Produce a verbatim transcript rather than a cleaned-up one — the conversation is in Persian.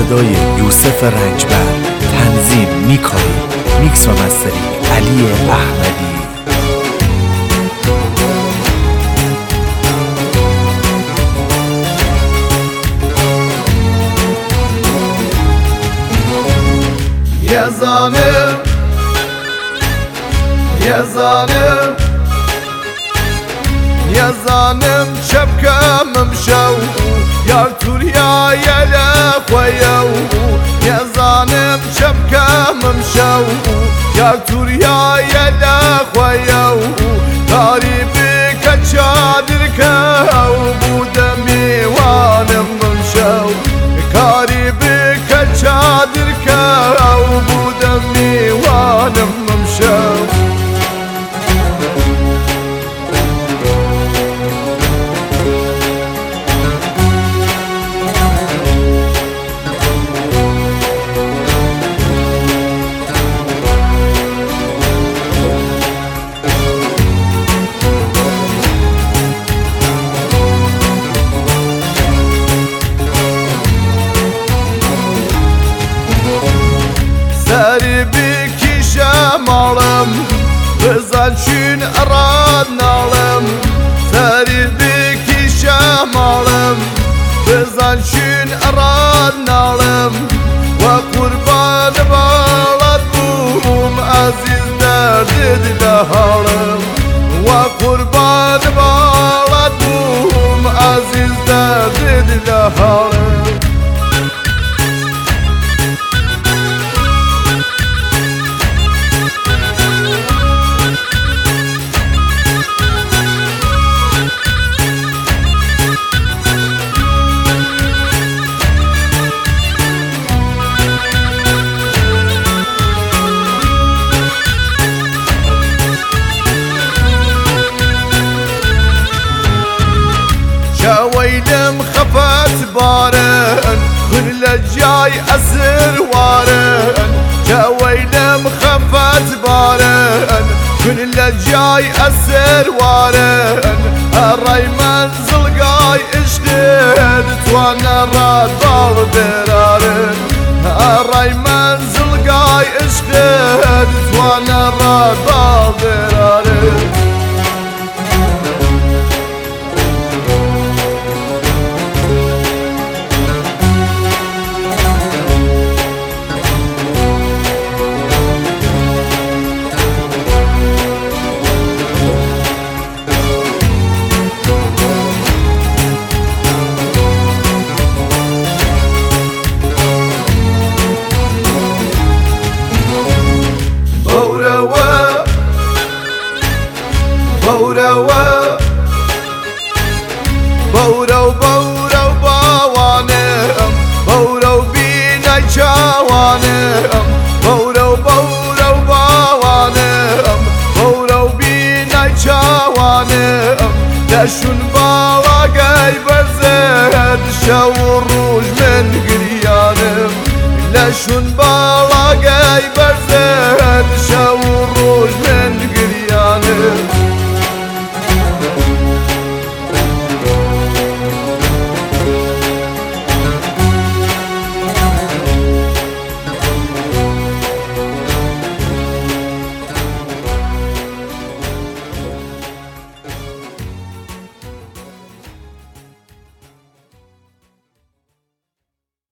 صدای یوسف رنجبر، تنظیم میکایی، میکس و مسترینگ علی احمدی. یه زانم یه زانم یه زانم شبکم مشو یار توریا یلا خویو یه زانم شبکم مشو یار توریا یلا خویو داری بک چادر کو بودم میوانم مشو کاری بک چادر کو بودم میوانم مشو سری بکشم آلم بزن چون اراد نالم سری بکشم آلم بزن چون اراد نالم و قربان بالت بوم عزیز درد دل حالم و قربان بالت بوم عزیز درد دل حالم ويلم خفت بارن كل الجاي أسر وارن ويلم خفت بارن كل الجاي أسر وارن الراي منزل قاي اشتهدت وانا راد بالبرارن الراي منزل قاي اشتهدت وانا راد بالبرارن بورو بورو بورو باوانم بورو بینای چاوانم بورو بورو باوانم بورو بینای چاوانم دشون با